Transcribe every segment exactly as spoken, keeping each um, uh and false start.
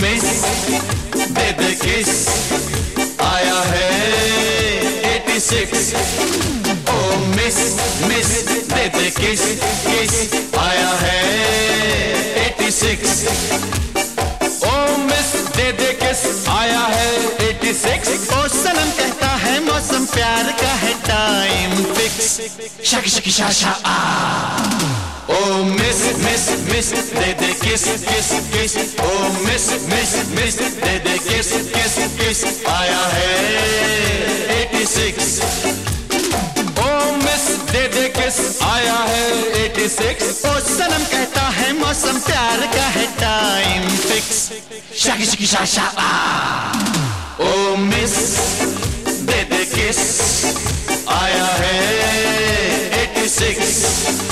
Miss दे दे kiss, आया है एटी सिक्स। ओ मिस मिस दे दे किस किस, आया है एटी सिक्स। ओ मिस दे दे किस, आया है एटी सिक्स। ओ सनम कहता है मौसम प्यार का है टाइम फिक्स। शक शक शा शा आ। ओ मिस मिस मिस दे दे किस किस किस। ओ मिस मिस मिस दे दे किस किस किस, आया है एटी सिक्स। ओ मिस दे दे किस, आया है एटी सिक्स। ओ सनम कहता है मौसम प्यार का है टाइम फिक्स। शक शक शा शा आ। ओ मिस दे दे किस, आया है एटी सिक्स।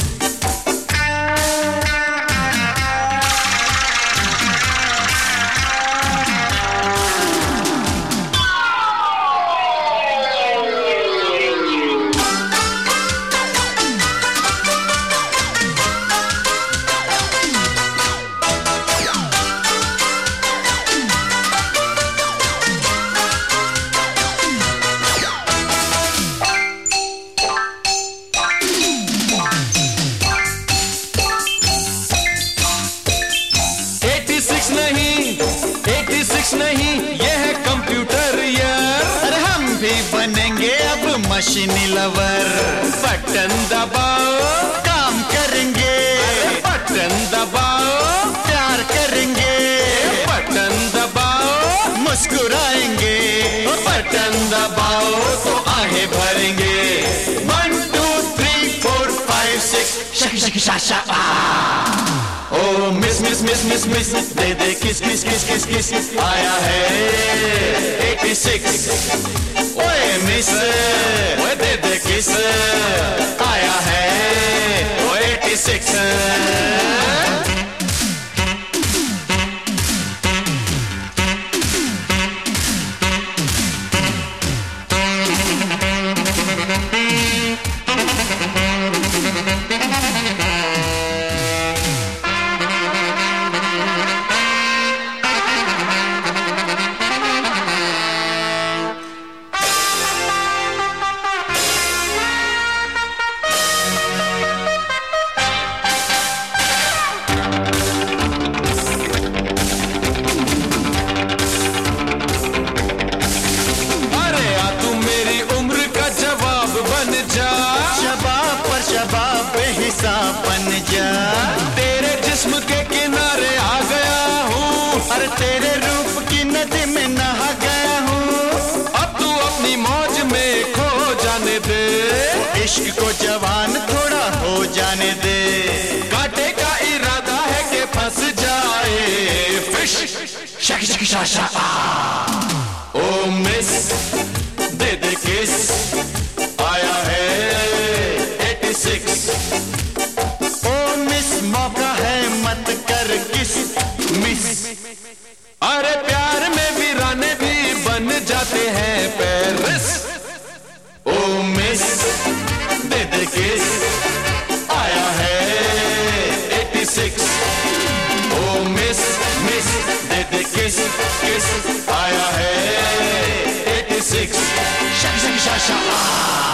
नहीं ये है कंप्यूटर यार। अरे हम भी बनेंगे अब मशीनी लवर। बटन दबाओ काम करेंगे, बटन दबाओ प्यार करेंगे, बटन दबाओ मुस्कुराएंगे, बटन दबाओ तो आहें भरेंगे। One two three four five six, शक शक शा शा आ। ओ miss miss miss miss miss दे दे kiss kiss kiss kiss kiss, आया है एटी सिक्स। ओए मिस ओए दे दे किस, आया है ओ एटी सिक्स। बन जा, तेरे जिस्म के किनारे आ गया हूँ। अरे तेरे रूप की नदी में नहा गया हूँ। अब तू अपनी मौज में खो जाने दे, इश्क को जवान थोड़ा हो जाने दे। कांटे का इरादा है कि फंस जाए फिश। शक शक शा शा आ। ओ मिस दे दे किस, आया है एटी सिक्स। मौका है मत कर किस मिस। अरे प्यार में वीराने भी बन जाते हैं पेरिस। ओ मिस दे दे किस, आया है एटी सिक्स। ओ मिस मिस दे दे किस किस, आया है एटी सिक्स। शक शक शा शा आ।